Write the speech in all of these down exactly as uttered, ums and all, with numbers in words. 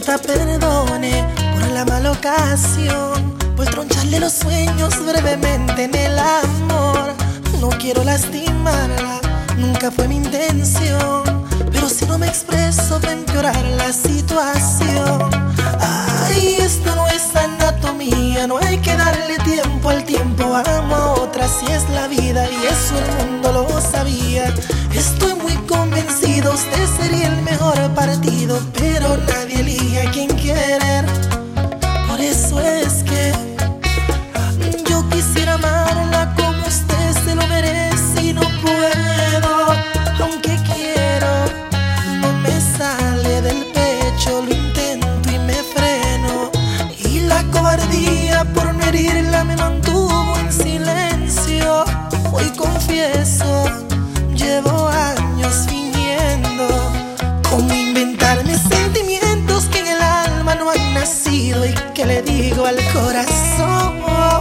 Señorita, perdone por la mala ocasión, por troncharle los sueños brevemente en el amor. No quiero lastimarla, nunca fue mi intención, pero si no me expreso va a empeorar la situación. Ay, esto no es anatomía, no hay que darle tiempo al tiempo. Amo a otra, si es la vida, y eso el mundo lo sabía. Estoy muy convencido, usted sería el mejor partido, pero nadie elige a quien querer. Por eso es que yo quisiera amarla como usted se lo merece y no puedo. Aunque quiero, no me sale del pecho, lo intento y me freno. Y la cobardía por no herirla me mantuvo en silencio. Hoy confieso, llevo años fingiendo. ¿Cómo inventarme sentimientos que en el alma no han nacido y que le digo al corazón?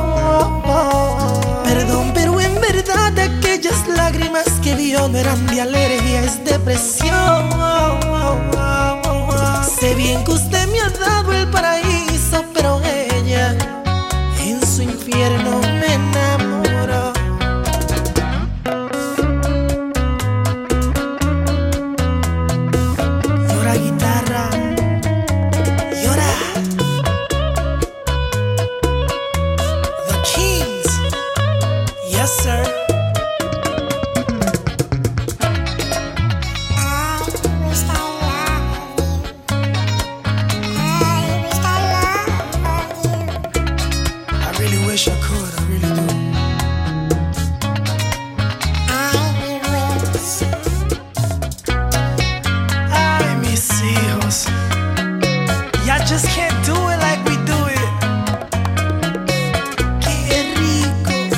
Perdón, pero en verdad aquellas lágrimas que vio no eran de alergia, es depresión. Sé bien que usted me ha dado el paraíso, pero ella en su infierno me enamoró. Llora guitarra, llora. The Kings, yes sir. I really wish I could, I really do. Ay, mis hijos, y'all just can't do it like we do it. Qué rico.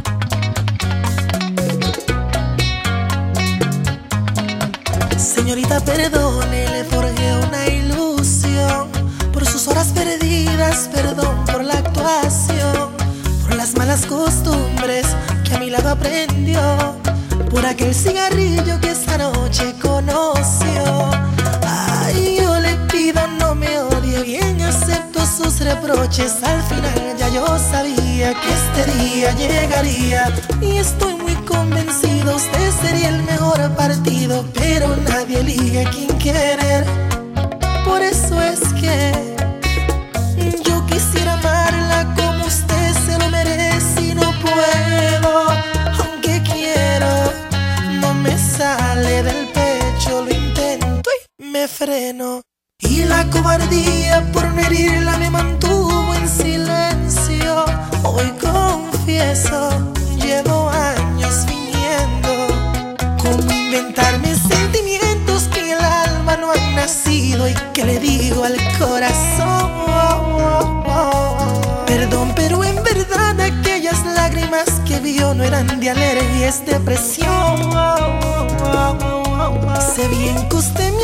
Señorita, perdone, le forjé una ilusión. Por sus horas perdidas, perdón por la actuación, por las malas costumbres que a mi lado aprendió, por aquel cigarrillo que esta noche conoció. Ay, yo le pido no me odie, bien acepto sus reproches. Al final ya yo sabía que este día llegaría, y estoy muy convencido, usted sería el mejor partido, pero nadie elige a quien querer. Por eso es que yo quisiera amarla como usted se lo merece y no puedo. Aunque quiero, no me sale del pecho, lo intento y me freno. Y la cobardía por no herirla me mantuvo en silencio. Hoy confieso, llevo años fingiendo. ¿Cómo inventarme sentimientos que en el alma no han nacido y que le digo al corazón? Perdón, pero en verdad aquellas lágrimas que vio no eran de alergia, es depresión. Sé bien que usted me